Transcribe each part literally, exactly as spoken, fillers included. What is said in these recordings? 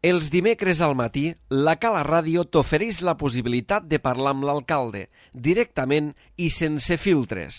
Els dimecres al matí, la Cala Ràdio t'ofereix la possibilitat de parlar amb l'alcalde, directament i sense filtres.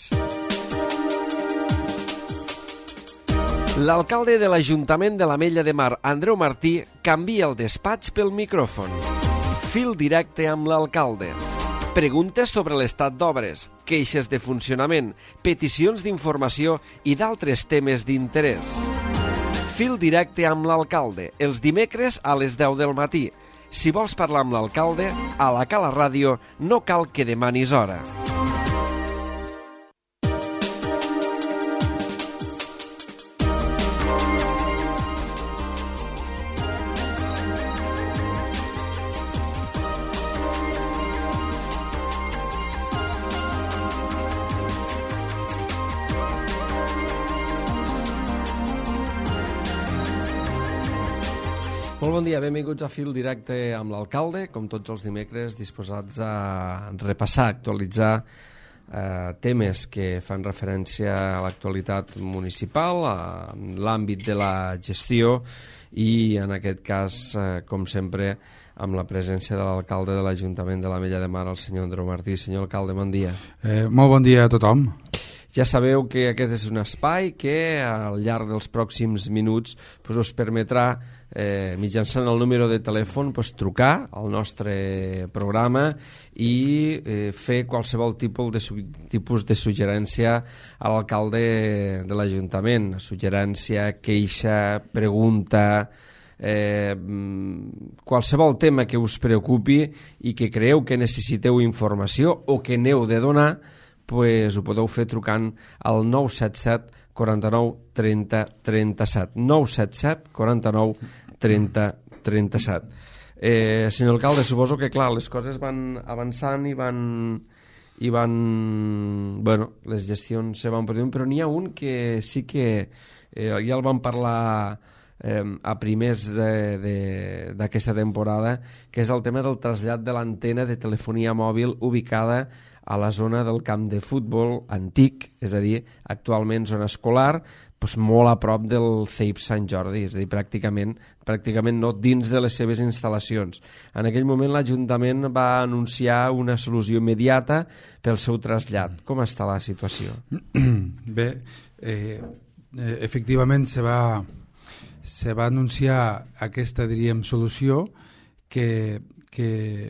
L'alcalde de l'Ajuntament de l'Ametlla de Mar, Andreu Martí, canvia el despatx pel micròfon. Fil directe amb l'alcalde. Preguntes sobre l'estat d'obres, queixes de funcionament, peticions d'informació i d'altres temes d'interès. Fil directe amb l'alcalde, els dimecres a les deu del matí. Si vols parlar amb l'alcalde, a la Cala Ràdio no cal que demanis hora. Molt bon dia, benvinguts a Fil Directe amb l'alcalde, com tots els dimecres, disposats a repassar, actualitzar eh, temes que fan referència a l'actualitat municipal, a l'àmbit de la gestió i, en aquest cas, eh, com sempre, amb la presència de l'alcalde de l'Ajuntament de l'Ametlla de Mar, el senyor Andreu Martí. Senyor alcalde, bon dia. Eh, molt bon dia a tothom. Ja sabeu que aquest és un espai que al llarg dels pròxims minuts pues, us permetrà, eh, mitjançant el número de telèfon, pues, trucar al nostre programa i eh, fer qualsevol tipus de, tipus de suggerència a l'alcalde de l'Ajuntament. Suggerència, queixa, pregunta, eh, qualsevol tema que us preocupi i que creieu que necessiteu informació o que n'heu de donar, pues ho podeu fer trucant al nou set set quaranta-nou trenta trenta-set. nou set set quaranta-nou trenta trenta-set. Eh, senyor alcalde, suposo que clar, les coses van avançant i van... i van... bueno, les gestions se van produint, però n'hi ha un que sí que eh, ja el vam parlar eh, a primers d'aquesta temporada, que és el tema del trasllat de l'antena de telefonia mòbil ubicada a la zona del camp de futbol antic, és a dir, actualment zona escolar, doncs molt a prop del C I P Sant Jordi, és a dir, pràcticament, pràcticament no dins de les seves instal·lacions. En aquell moment l'Ajuntament va anunciar una solució immediata pel seu trasllat. Com està la situació? Bé, eh, efectivament se va, se va anunciar aquesta, diríem, solució que, que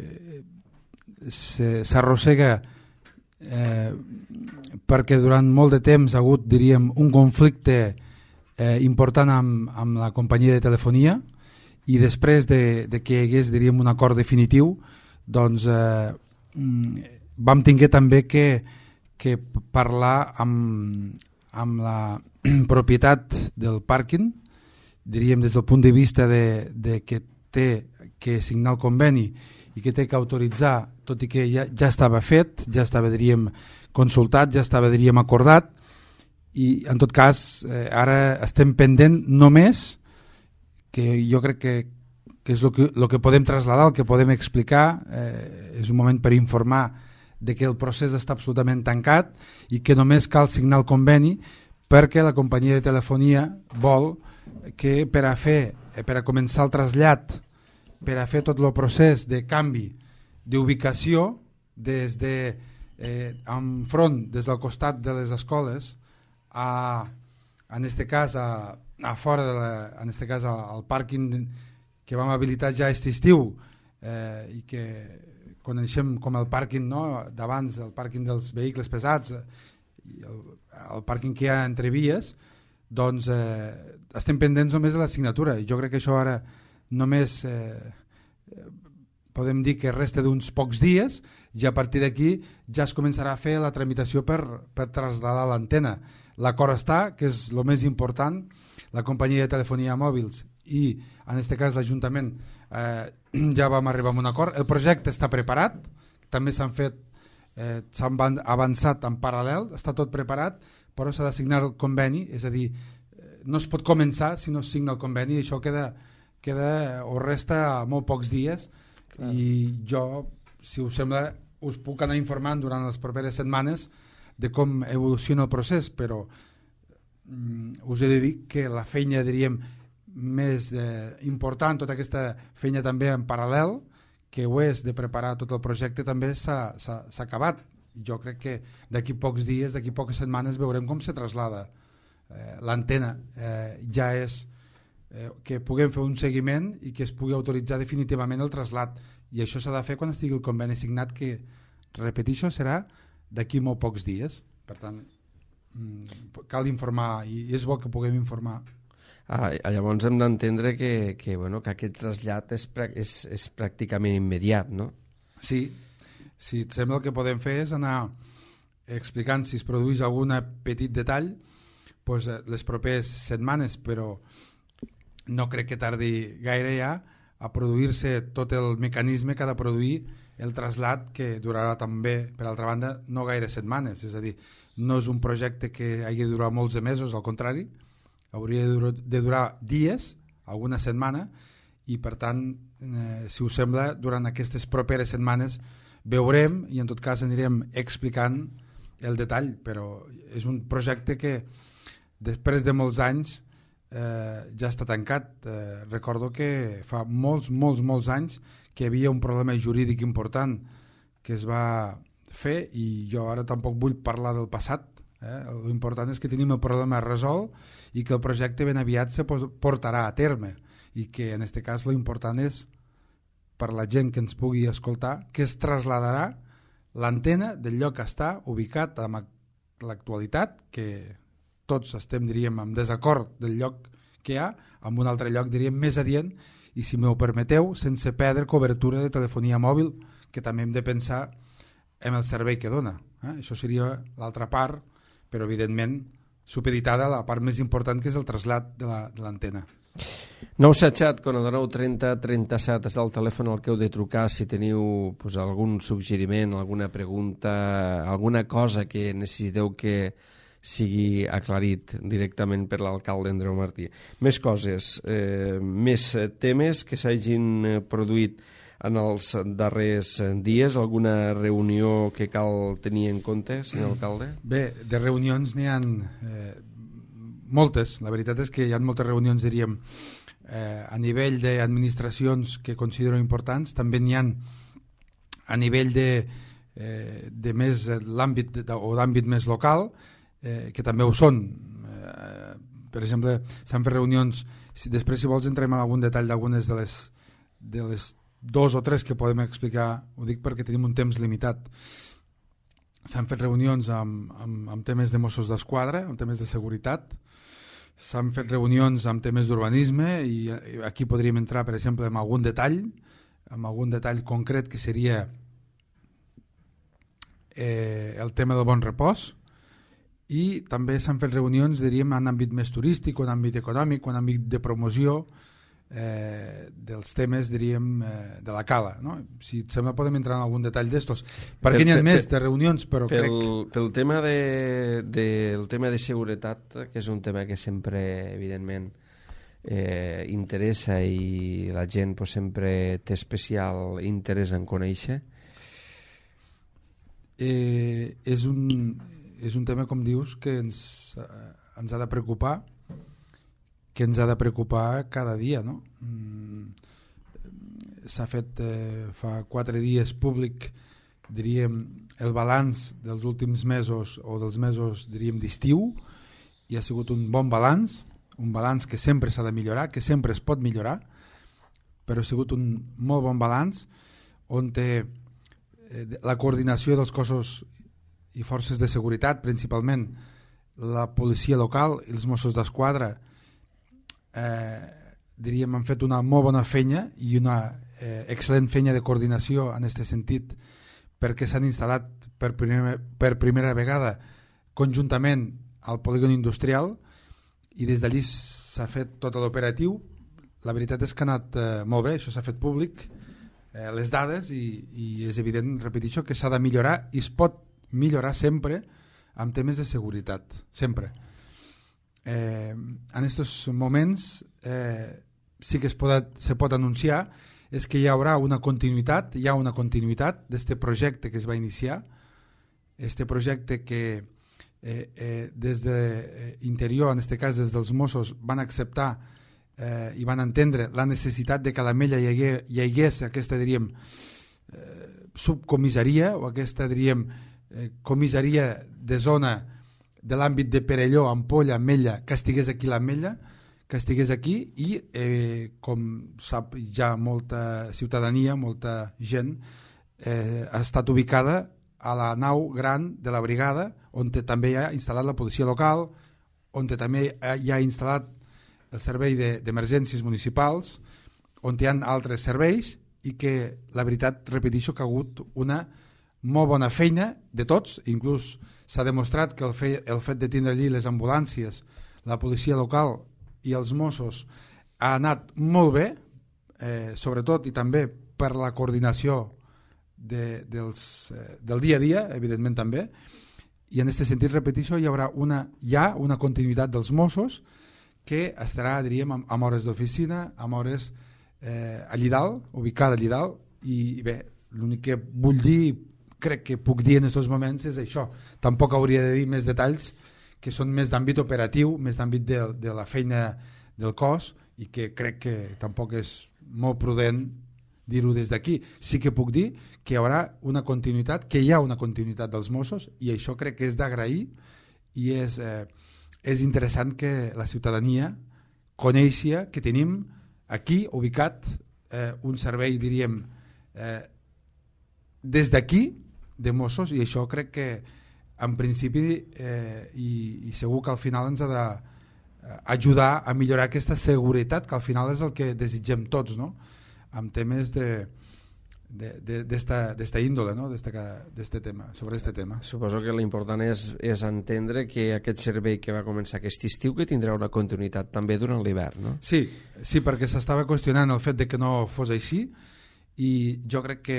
s'arrossega Eh, perquè durant molt de temps ha hagut, diríem, un conflicte eh, important amb, amb la companyia de telefonia i després de, de que hi hagués, diríem, un acord definitiu, doncs eh, vam tinguer també que, que parlar amb, amb la propietat del pàrquing, diríem des del punt de vista de, de que té que signar el conveni i que té que autoritzar, tot i que ja, ja estava fet, ja estava, diríem, consultat, ja estava, diríem, acordat, i en tot cas eh, ara estem pendent només, que jo crec que, que és el que, lo que podem traslladar, el que podem explicar, eh, és un moment per informar de que el procés està absolutament tancat i que només cal signar el conveni perquè la companyia de telefonia vol que per a fer, per a començar el trasllat, per a fer tot el procés de canvi d'ubicació des de eh, enfront, des del costat de les escoles a, en este cas a, a fora de la, en este cas al pàrquing que vam habilitar ja aquest estiu eh, i que coneixem com el pàrquing, no? D'abans, el pàrquing dels vehicles pesats i el, el pàrquing que hi ha entre vies, doncs eh, estem pendents només de la signatura i jo crec que això ara només eh, podem dir que resta d'uns pocs dies i a partir d'aquí ja es començarà a fer la tramitació per, per traslladar l'antena. L'acord està, que és el més important, la companyia de telefonia mòbils i en aquest cas l'Ajuntament eh, ja vam arribar a un acord. El projecte està preparat, també s'han fet, eh, s'han avançat en paral·lel, està tot preparat, però s'ha de signar el conveni, és a dir, no es pot començar si no es signa el conveni i això queda... queda o resta a molt pocs dies. Clar. I jo, si us sembla, us puc anar informant durant les properes setmanes de com evoluciona el procés, però mm, us he de dir que la feina, diríem, més eh, important, tota aquesta feina també en paral·lel, que ho és de preparar tot el projecte, també s'ha acabat. Jo crec que d'aquí pocs dies, d'aquí poques setmanes veurem com se traslada eh, l'antena. Eh, ja és eh, que puguem fer un seguiment i que es pugui autoritzar definitivament el trasllat, i això s'ha de fer quan estigui el conveni signat, que, repeteixo, serà d'aquí molt pocs dies. Per tant, cal informar, i és bo que puguem informar. Ah, llavors hem d'entendre que, que, bueno, que aquest trasllat és, és, és pràcticament immediat, no? Sí, si et sembla, el que podem fer és anar explicant si es produeix algun petit detall doncs, les properes setmanes, però no crec que tardi gaire ja a produir-se tot el mecanisme que ha de produir el trasllat, que durarà també, per altra banda, no gaire setmanes. És a dir, no és un projecte que hagi de durar molts de mesos, al contrari, hauria de durar, de durar dies, alguna setmana, i per tant, eh, si us sembla, durant aquestes properes setmanes veurem i en tot cas anirem explicant el detall, però és un projecte que després de molts anys eh, ja està tancat. Eh, recordo que fa molts, molts, molts anys que hi havia un problema jurídic important que es va fer, i jo ara tampoc vull parlar del passat. Eh? L'important és que tenim el problema resolt i que el projecte ben aviat se portarà a terme, i que en aquest cas l'important és, per la gent que ens pugui escoltar, que es traslladarà l'antena del lloc que està ubicat amb l'actualitat, que tots estem, diríem, en desacord del lloc que hi ha, amb un altre lloc, diríem, més adient, i si m'ho permeteu, sense perdre cobertura de telefonia mòbil, que també hem de pensar en el servei que dona. Eh? Això seria l'altra part, però evidentment supeditada a la part més important, que és el trasllat de l'antena. nou set set, quaranta nou trenta trenta-set és el telèfon al que heu de trucar si teniu pues, algun suggeriment, alguna pregunta, alguna cosa que necessiteu que sigui aclarit directament per l'alcalde Andreu Martí. Més coses, eh, més temes que s'hagin produït en els darrers dies, alguna reunió que cal tenir en compte, senyor alcalde? Bé, de reunions n'hi ha eh, moltes. La veritat és que hi ha moltes reunions, diríem, eh, a nivell d'administracions que considero importants. També n'hi ha a nivell de, eh, de més l'àmbit o d'àmbit més local, eh, que també ho són. Eh, per exemple, s'han fet reunions, si després si vols entrem en algun detall d'algunes de les, de les dos o tres que podem explicar, ho dic perquè tenim un temps limitat. S'han fet reunions amb, amb, amb temes de Mossos d'Esquadra, amb temes de seguretat, s'han fet reunions amb temes d'urbanisme, i aquí podríem entrar, per exemple, en algun detall, amb algun detall concret, que seria eh, el tema del bon repòs, i també s'han fet reunions, diríem, en àmbit més turístic, o en àmbit econòmic, o en àmbit de promoció, Eh, dels temes, diríem, eh, de la cala, no? Si et sembla podem entrar en algun detall d'estos, perquè n'hi ha més de reunions, però pel, crec... Pel tema de, de, el tema de seguretat, que és un tema que sempre, evidentment, eh, interessa, i la gent pues, sempre té especial interès en conèixer. Eh, és, un, és un tema, com dius, que ens, eh, ens ha de preocupar, que ens ha de preocupar cada dia, no? Mm, s'ha fet eh, fa quatre dies públic, diríem, el balanç dels últims mesos, o dels mesos, diríem, d'estiu, i ha sigut un bon balanç, un balanç que sempre s'ha de millorar, que sempre es pot millorar, però ha sigut un molt bon balanç, on té eh, la coordinació dels cossos i forces de seguretat, principalment la policia local i els Mossos d'Esquadra, Eh, diríem, han fet una molt bona feina i una eh, excel·lent feina de coordinació en aquest sentit, perquè s'han instal·lat per primera, per primera vegada conjuntament al polígon industrial, i des d'allí s'ha fet tot l'operatiu. La veritat és que ha anat eh, molt bé, això s'ha fet públic, eh, les dades, i, i és evident, repeteixo, que s'ha de millorar, i es pot millorar sempre amb temes de seguretat, sempre. Eh, en aquests moments eh, sí que es pot, se pot anunciar és que hi haurà una continuïtat, hi ha una continuïtat d'este projecte que es va iniciar, este projecte que eh, eh, des d'interior, en aquest cas des dels Mossos, van acceptar eh, i van entendre la necessitat de que a l'Ametlla hi, hagué, hi hagués aquesta, diríem, eh, subcomissaria o aquesta, diríem, eh, comissaria de zona de l'àmbit de Perelló, Ampolla, Ametlla, que estigués aquí l'Ametlla, que estigués aquí i, eh, com sap ja molta ciutadania, molta gent, eh, ha estat ubicada a la nau gran de la brigada, on també hi ha instal·lat la policia local, on també hi ha instal·lat el servei d'emergències municipals, on hi ha altres serveis i que la veritat, repeteixo, que ha hagut una molt bona feina de tots, inclús s'ha demostrat que el, fe, el fet de tindre allí les ambulàncies, la policia local i els Mossos ha anat molt bé, eh, sobretot i també per la coordinació de, dels, eh, del dia a dia, evidentment també, i en aquest sentit, repeteixo, hi haurà una, hi ha una continuïtat dels Mossos que estarà, diríem, amb, amb hores d'oficina, amb hores eh, allí dalt, ubicada allí dalt, i, i bé, l'únic que vull dir, crec que puc dir en aquests moments és això. Tampoc hauria de dir més detalls que són més d'àmbit operatiu, més d'àmbit de, de la feina del cos, i que crec que tampoc és molt prudent dir-ho des d'aquí. Sí que puc dir que hi haurà una continuïtat, que hi ha una continuïtat dels Mossos, i això crec que és d'agrair, i és, eh, és interessant que la ciutadania coneixi que tenim aquí ubicat eh, un servei, diríem, eh, des d'aquí, de Mossos, i això crec que en principi eh, i, i segur que al final ens ha d'ajudar a millorar aquesta seguretat, que al final és el que desitgem tots, no? Amb temes de d'esta índole, no? d'este tema, sobre este tema. Suposo que l'important és, és entendre que aquest servei que va començar aquest estiu que tindrà una continuïtat també durant l'hivern, no? Sí, sí, perquè s'estava qüestionant el fet de que no fos així, i jo crec que,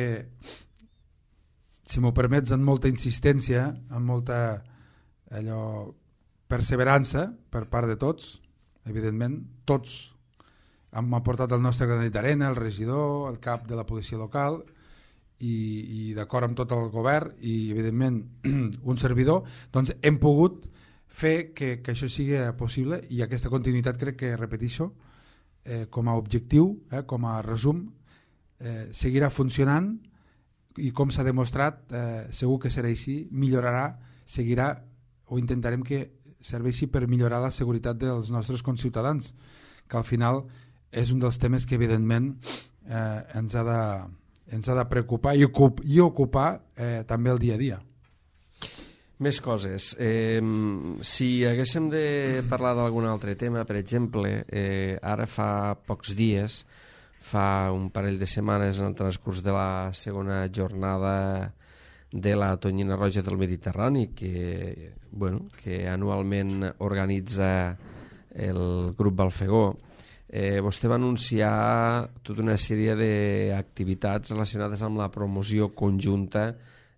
si m'ho permets, amb molta insistència, amb molta allò, perseverança per part de tots, evidentment, tots hem aportat el nostre granet d'arena, el regidor, el cap de la policia local, i, i d'acord amb tot el govern i, evidentment, un servidor, doncs hem pogut fer que, que això sigui possible, i aquesta continuïtat crec que, repeteixo, eh, com a objectiu, eh, com a resum, eh, seguirà funcionant, i com s'ha demostrat, eh, segur que serà així, millorarà, seguirà, o intentarem que serveixi per millorar la seguretat dels nostres conciutadans, que al final és un dels temes que evidentment eh, ens ha de, ens ha de preocupar i, ocup, i ocupar eh, també el dia a dia. Més coses. Eh, si haguéssim de parlar d'algun altre tema, per exemple, eh, ara fa pocs dies, fa un parell de setmanes, en el transcurs de la segona jornada de la Tonyina Roja del Mediterrani, que, bueno, que anualment organitza el grup Balfegó, eh, vostè va anunciar tota una sèrie d'activitats relacionades amb la promoció conjunta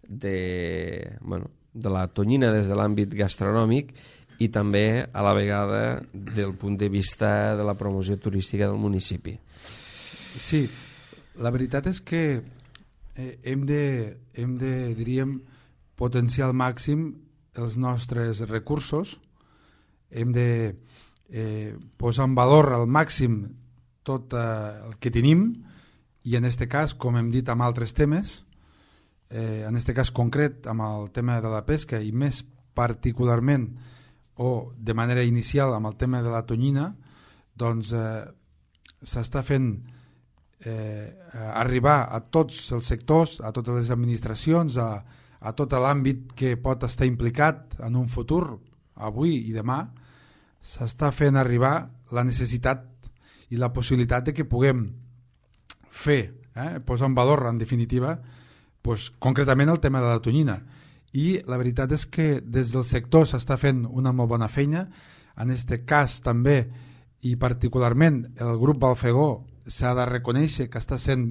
de, bueno, de la tonyina des de l'àmbit gastronòmic i també a la vegada del punt de vista de la promoció turística del municipi. Sí, la veritat és que eh, hem de, hem de, diríem, potenciar al màxim els nostres recursos, hem de eh, posar en valor al màxim tot eh, el que tenim, i en aquest cas, com hem dit amb altres temes, eh, en aquest cas concret amb el tema de la pesca i més particularment o de manera inicial amb el tema de la tonyina, doncs eh, s'està fent Eh, arribar a tots els sectors, a totes les administracions, a, a tot l'àmbit que pot estar implicat en un futur, avui i demà, s'està fent arribar la necessitat i la possibilitat de que puguem fer, eh, posar en valor, en definitiva, pues, concretament el tema de la tonyina. I la veritat és que des del sector s'està fent una molt bona feina. En aquest cas també, i particularment el grup Balfegó, s'ha de reconèixer que està sent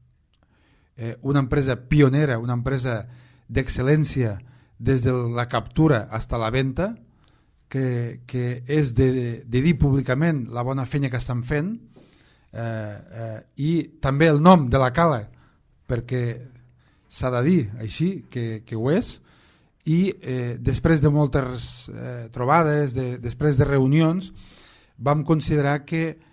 eh, una empresa pionera, una empresa d'excel·lència des de la captura fins a la venda, que, que és de, de dir públicament la bona feina que estan fent, eh, eh, i també el nom de la cala, perquè s'ha de dir així que, que ho és, i eh, després de moltes eh, trobades, de, després de reunions, vam considerar que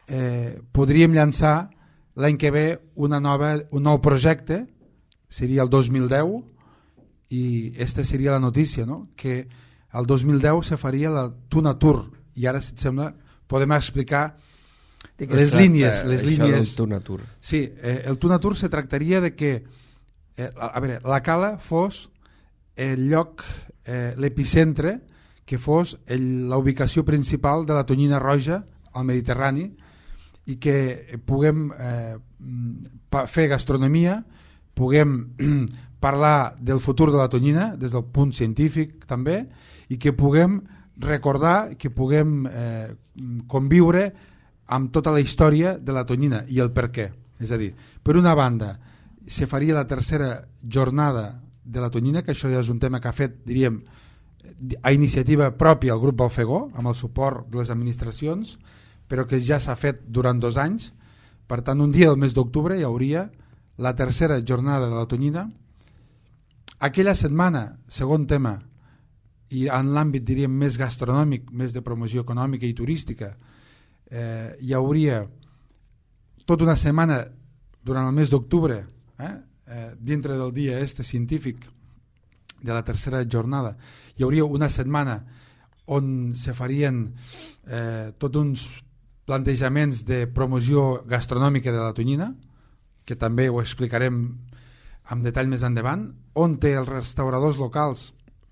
eh, podríem llançar l'any que ve una nova, un nou projecte, seria el dos mil deu, i aquesta seria la notícia, no? Que el dos mil deu se faria la Tuna Tour, i ara, si et sembla, podem explicar les línies. Les línies. Tuna Tour. Sí, eh, el Tuna Tour se tractaria de que eh, a veure, la cala fos el lloc, eh, l'epicentre, que fos el, la ubicació principal de la tonyina roja al Mediterrani, i que puguem eh, fer gastronomia, puguem parlar del futur de la tonyina des del punt científic també, i que puguem recordar, que puguem eh, conviure amb tota la història de la tonyina i el per què. És a dir, per una banda se faria la tercera jornada de la tonyina, que això ja és un tema que ha fet, diríem, a iniciativa pròpia el grup Balfegó, amb el suport de les administracions, però que ja s'ha fet durant dos anys. Per tant, un dia del mes d'octubre hi hauria la tercera jornada de la tonyina. Aquella setmana, segon tema, i en l'àmbit, diríem, més gastronòmic, més de promoció econòmica i turística, eh, hi hauria tota una setmana durant el mes d'octubre, eh, eh, dintre del dia este científic de la tercera jornada, hi hauria una setmana on se farien eh, tots uns plantejaments de promoció gastronòmica de la tonyina, que també ho explicarem amb detall més endavant, on té els restauradors locals,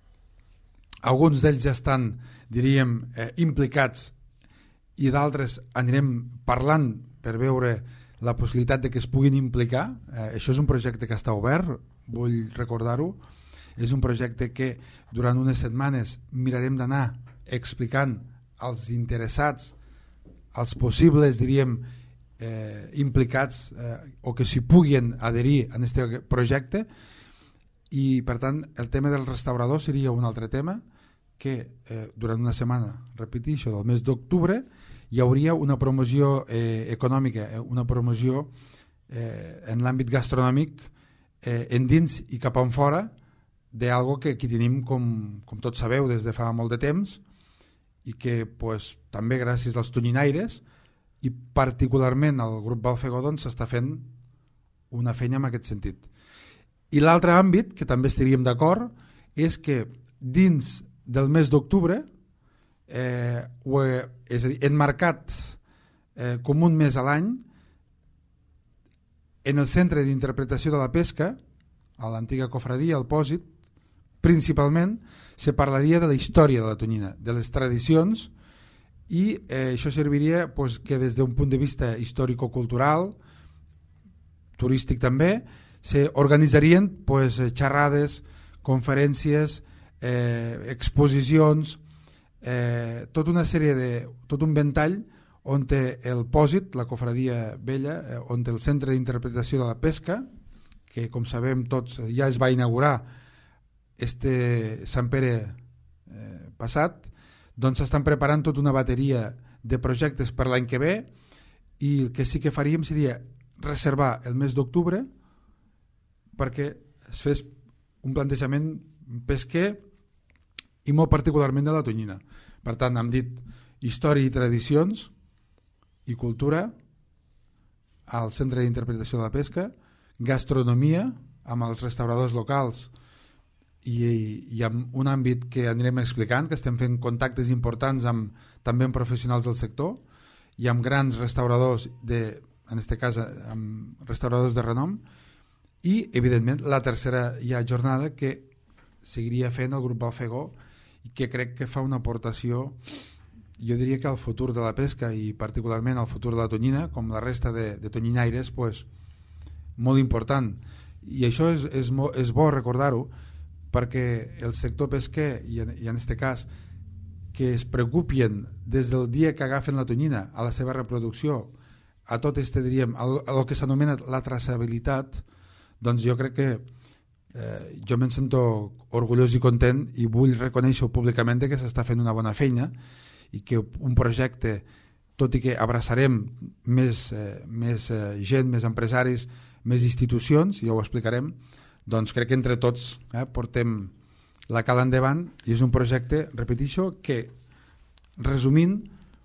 alguns d'ells ja estan, diríem, eh, implicats, i d'altres anirem parlant per veure la possibilitat de que es puguin implicar. Eh, això és un projecte que està obert, vull recordar-ho. És un projecte que durant unes setmanes mirarem d'anar explicant als interessats, als possibles, diríem, eh, implicats eh, o que s'hi puguin adherir a aquest projecte. I per tant el tema del restaurador seria un altre tema que eh, durant una setmana, repeteixo, del mes d'octubre hi hauria una promoció eh, econòmica, eh, una promoció eh, en l'àmbit gastronòmic eh, endins i cap enfora d'algo que aquí tenim, com, com tots sabeu, des de fa molt de temps, i que pues, també gràcies als tonyinaires i particularment al grup Balfegó doncs, s'està fent una feina en aquest sentit. I l'altre àmbit, que també estaríem d'acord, és que dins del mes d'octubre, eh, ho he, és a dir, enmarcat eh, com un mes a l'any, en el Centre d'Interpretació de la Pesca, a l'antiga cofradia, al Pòsit, principalment se parlaria de la història de la tonyina, de les tradicions, i eh, això serviria pues, que des d'un punt de vista històrico-cultural, turístic també, se organitzarien pues, xerrades, conferències, eh, exposicions, eh, tota una sèrie de, tot un ventall on té el Pòsit, la cofradia vella, eh, on té el Centre d'Interpretació de la Pesca, que com sabem tots ja es va inaugurar este Sant Pere eh, passat, doncs s'estan preparant tota una bateria de projectes per l'any que ve, i el que sí que faríem seria reservar el mes d'octubre perquè es fes un plantejament pesquer i molt particularment de la tonyina. Per tant, hem dit història i tradicions i cultura al Centre d'Interpretació de la Pesca, gastronomia amb els restauradors locals i, i amb un àmbit que anirem explicant, que estem fent contactes importants amb, també amb professionals del sector i amb grans restauradors, de, en aquest cas amb restauradors de renom, i evidentment la tercera ja jornada que seguiria fent el grup Balfegó i que crec que fa una aportació, jo diria que al futur de la pesca i particularment al futur de la tonyina, com la resta de, de tonyinaires, pues, molt important. I això és, és, és bo recordar-ho, perquè el sector pesquer, i en, i en aquest cas, que es preocupien des del dia que agafen la tonyina a la seva reproducció, a tot este, diríem, a el que s'anomena la traçabilitat, doncs jo crec que eh, jo me'n sento orgullós i content i vull reconèixer públicament que s'està fent una bona feina i que un projecte, tot i que abraçarem més, eh, més eh, gent, més empresaris, més institucions, ja ho explicarem, doncs crec que entre tots eh, portem la cala endavant i és un projecte, repeteixo, que resumint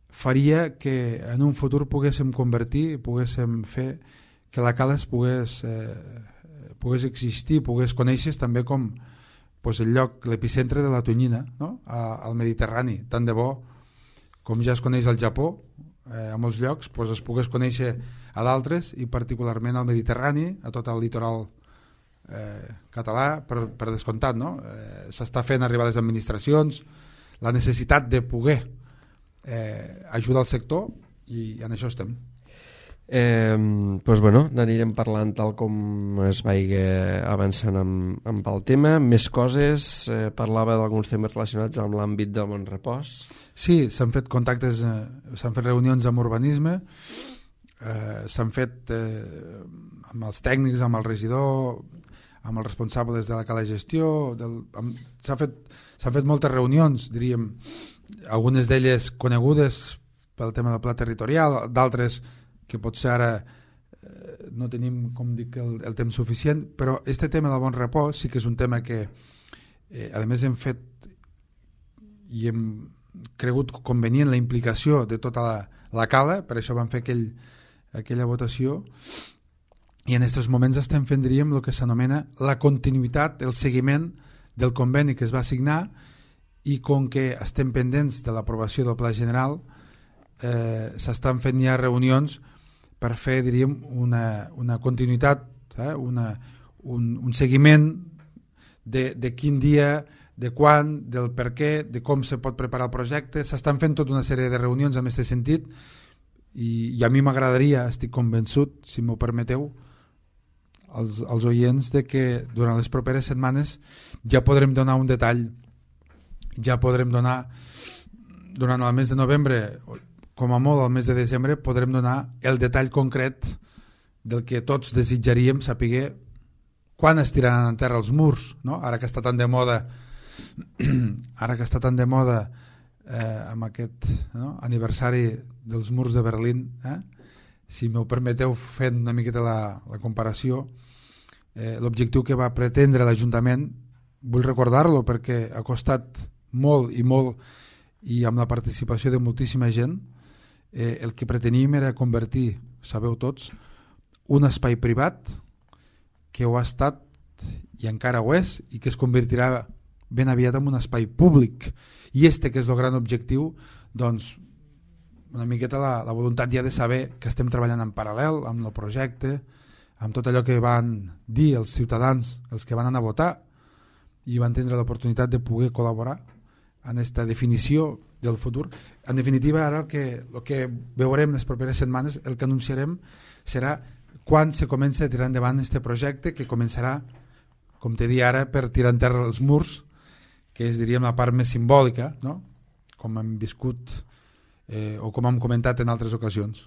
faria que en un futur poguéssim convertir, poguéssim fer que la cala es pogués, eh, pogués existir, pogués conèixer també com pues, el lloc, l'epicentre de la tonyina, no? A, al Mediterrani. Tant de bo, com ja es coneix al Japó, eh, a molts llocs, pues, es pogués conèixer a d'altres, i particularment al Mediterrani, a tot el litoral eh, català, per, per descomptat, no? Eh, s'està fent arribar a les administracions la necessitat de poder eh, ajudar el sector, i en això estem. Eh, doncs bueno, n'anirem parlant tal com es vagi avançant amb, amb el tema. Més coses, eh, parlava d'alguns temes relacionats amb l'àmbit del bon repòs. Sí, s'han fet contactes, eh, s'han fet reunions amb urbanisme, eh, s'han fet eh, amb els tècnics, amb el regidor, amb els responsables de la cala gestió, del, amb, s'han fet, s'han fet moltes reunions, diríem, algunes d'elles conegudes pel tema del pla territorial, d'altres que potser ara eh, no tenim, com dic, el, el temps suficient, però este tema del bon repòs sí que és un tema que eh, a més hem fet i hem cregut convenient la implicació de tota la, la cala, per això vam fer aquell, aquella votació, i en aquests moments estem fent, diríem, el que s'anomena la continuïtat, el seguiment del conveni que es va signar, i com que estem pendents de l'aprovació del Pla General, eh, s'estan fent ja reunions per fer, diríem, una, una continuïtat, eh, una, un, un seguiment de, de quin dia, de quan, del per què, de com se pot preparar el projecte. S'estan fent tota una sèrie de reunions en aquest sentit, i, i a mi m'agradaria, estic convençut, si m'ho permeteu, als, als oients, de que durant les properes setmanes ja podrem donar un detall, ja podrem donar, durant el mes de novembre, com a molt al mes de desembre, podrem donar el detall concret del que tots desitjaríem saber quan es tiraran en terra els murs, no? Ara que està tan de moda ara que està tan de moda eh, amb aquest, no? aniversari dels murs de Berlín, eh? Si m'ho permeteu, fent una miqueta la, la comparació, eh, l'objectiu que va pretendre l'Ajuntament, vull recordar-lo perquè ha costat molt i molt, i amb la participació de moltíssima gent, eh, el que preteníem era convertir, sabeu tots, un espai privat que ho ha estat i encara ho és, i que es convertirà ben aviat en un espai públic, i este que és el gran objectiu, doncs una miqueta la, la voluntat ja de saber que estem treballant en paral·lel amb el projecte, amb tot allò que van dir els ciutadans, els que van anar a votar i van tindre l'oportunitat de poder col·laborar en aquesta definició del futur. En definitiva, ara el que, el que veurem les properes setmanes, el que anunciarem serà quan se comença a tirar endavant aquest projecte, que començarà, com t'he dit ara, per tirar en terra els murs, que és, diríem, la part més simbòlica, no? Com hem viscut eh, o com hem comentat en altres ocasions.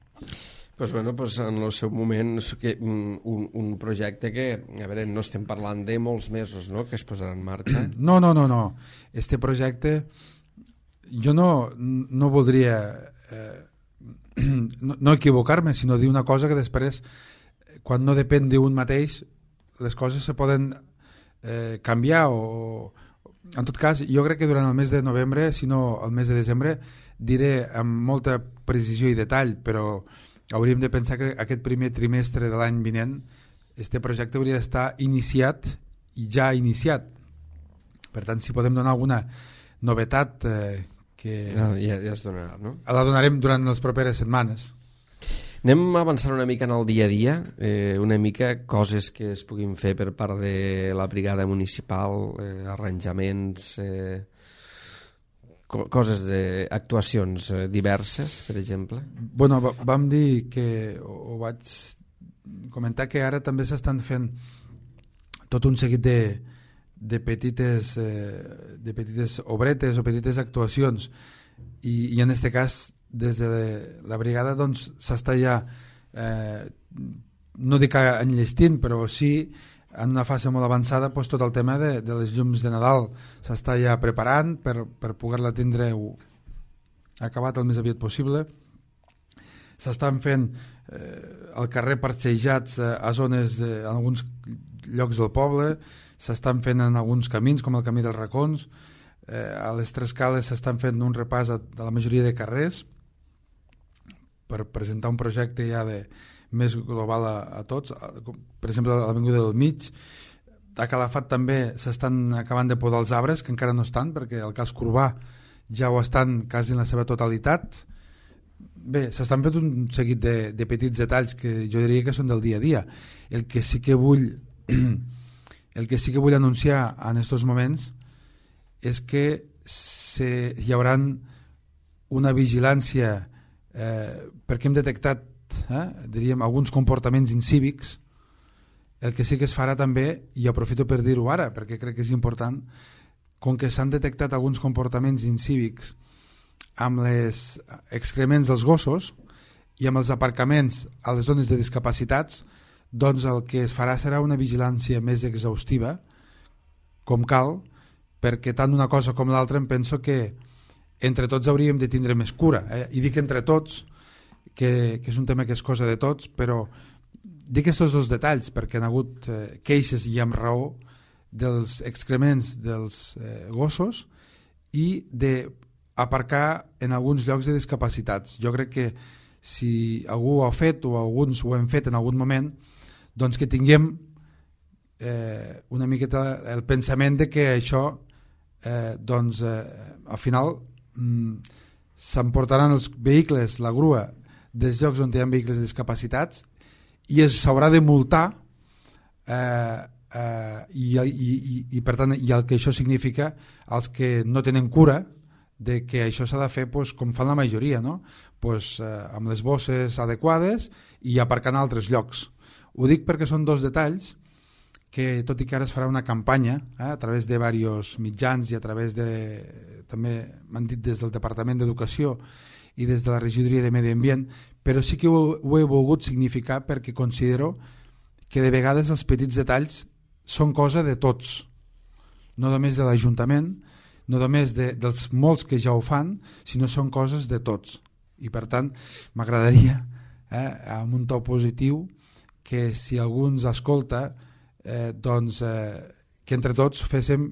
Pues bueno, pues en el seu moment que un, un projecte que, a veure, no estem parlant de molts mesos, no?, que es posarà en marxa. No, no, no, no. Este projecte, jo no, no voldria eh, no, no equivocar-me, sinó dir una cosa que després, quan no depèn d'un mateix, les coses se poden eh, canviar o... En tot cas, jo crec que durant el mes de novembre, si no el mes de desembre, diré amb molta precisió i detall, però hauríem de pensar que aquest primer trimestre de l'any vinent este projecte hauria d'estar iniciat i ja iniciat. Per tant, si podem donar alguna novetat eh, que... Ah, ja, ja es donarà, no? La donarem durant les properes setmanes. Anem avançant una mica en el dia a dia, eh, una mica coses que es puguin fer per part de la brigada municipal, eh, arranjaments, eh, co coses de actuacions eh, diverses, per exemple. Bueno, vam dir que, o, o vaig comentar que ara també s'estan fent tot un seguit de, de, petites, eh, de petites obretes o petites actuacions, i, i en aquest cas des de la brigada doncs s'està ja eh, no dic enllestint, però sí en una fase molt avançada doncs, tot el tema de, de les llums de Nadal s'està ja preparant per, per poder-la tindre acabat el més aviat possible. S'estan fent eh, al carrer parxejats eh, a zones de, en alguns llocs del poble, s'estan fent en alguns camins com el camí dels racons, eh, a les Tres Cales s'estan fent un repàs a, de la majoria de carrers per presentar un projecte ja de, més global a, a tots. Per exemple, a l'Avinguda del Mig, a Calafat també s'estan acabant de podar els arbres, que encara no estan, perquè el cas Corbà ja ho estan quasi en la seva totalitat. Bé, s'estan fent un seguit de, de petits detalls que jo diria que són del dia a dia. El que sí que vull el que sí que vull anunciar en aquests moments és que se, hi haurà una vigilància eh, perquè hem detectat eh, diríem, alguns comportaments incívics. El que sí que es farà també, i aprofito per dir-ho ara perquè crec que és important, com que s'han detectat alguns comportaments incívics amb els excrements dels gossos i amb els aparcaments a les zones de discapacitats, doncs el que es farà serà una vigilància més exhaustiva, com cal, perquè tant una cosa com l'altra em penso que entre tots hauríem de tindre més cura. Eh? I dic entre tots, que, que és un tema que és cosa de tots, però dic aquests dos detalls perquè han hagut eh, queixes i amb raó dels excrements dels eh, gossos i de aparcar en alguns llocs de discapacitats. Jo crec que si algú ho ha fet o alguns ho hem fet en algun moment, doncs que tinguem eh, una miqueta el pensament de que això eh, doncs eh, al final mm, s'emportaran els vehicles, la grua, dels llocs on hi ha vehicles de discapacitats i s'haurà de multar eh, eh, i, i, i, i per tant i el que això significa els que no tenen cura de que això s'ha de fer pues, com fan la majoria, no? Pues, eh, amb les bosses adequades i aparcant a altres llocs. Ho dic perquè són dos detalls que, tot i que ara es farà una campanya eh, a través de diversos mitjans i a través de, també m'han dit des del Departament d'Educació i des de la Regidoria de Medi Ambient, però sí que ho, ho he volgut significar perquè considero que de vegades els petits detalls són cosa de tots, no només de l'Ajuntament, no només de, dels molts que ja ho fan, sinó són coses de tots. I per tant, m'agradaria, eh, amb un to positiu, que si algú ens escolta, eh, doncs, eh, que entre tots féssim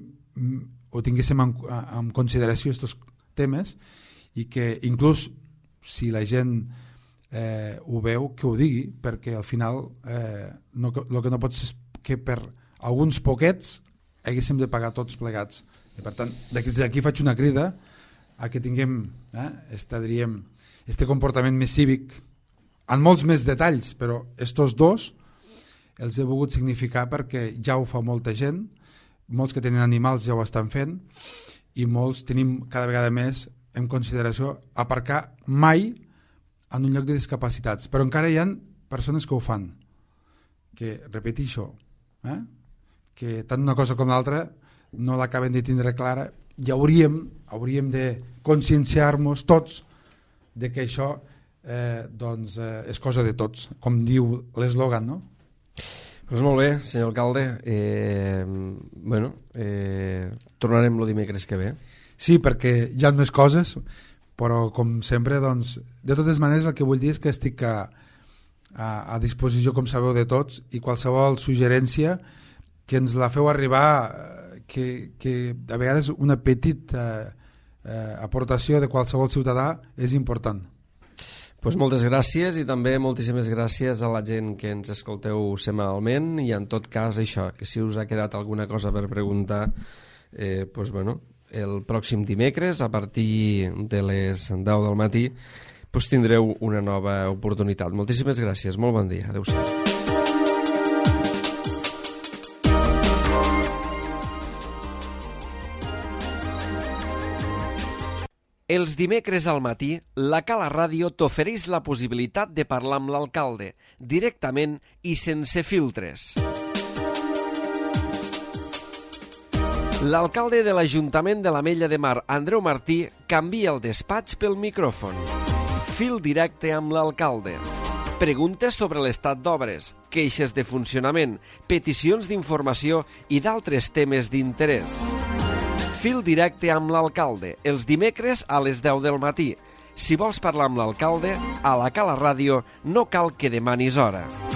o tinguéssim en, en consideració aquests temes i que inclús si la gent eh, ho veu, que ho digui, perquè al final eh, no, el que no pot ser és que per alguns poquets haguéssim de pagar tots plegats. I per tant, d'aquí faig una crida a que tinguem eh, este, diríem, este comportament més cívic en molts més detalls, però estos dos els he volgut significar perquè ja ho fa molta gent, molts que tenen animals ja ho estan fent i molts tenim cada vegada més en consideració aparcar mai en un lloc de discapacitats, però encara hi ha persones que ho fan, que repeteixo, eh, que tant una cosa com l'altra no l'acaben de tindre clara i hauríem, hauríem de conscienciar-nos tots de que això eh, doncs, eh, és cosa de tots, com diu l'eslògan, no? Pues molt bé, senyor alcalde. Eh, bueno, eh, tornarem el dimecres que ve. Sí, perquè hi ha més coses, però com sempre, doncs, de totes maneres el que vull dir és que estic a, a, a disposició, com sabeu, de tots i qualsevol suggerència que ens la feu arribar, que, que a vegades una petita eh, aportació de qualsevol ciutadà és important. Pues moltes gràcies i també moltíssimes gràcies a la gent que ens escolteu setmanalment i en tot cas això, que si us ha quedat alguna cosa per preguntar, eh, pues bueno, el pròxim dimecres a partir de les deu del matí pues tindreu una nova oportunitat. Moltíssimes gràcies, molt bon dia, adeu-siau. Els dimecres al matí, la Cala Ràdio t'ofereix la possibilitat de parlar amb l'alcalde, directament i sense filtres. L'alcalde de l'Ajuntament de l'Ametlla de Mar, Andreu Martí, canvia el despatx pel micròfon. Fil directe amb l'alcalde. Preguntes sobre l'estat d'obres, queixes de funcionament, peticions d'informació i d'altres temes d'interès. Fil directe amb l'alcalde, els dimecres a les deu del matí. Si vols parlar amb l'alcalde, a la Cala Ràdio no cal que demanis hora.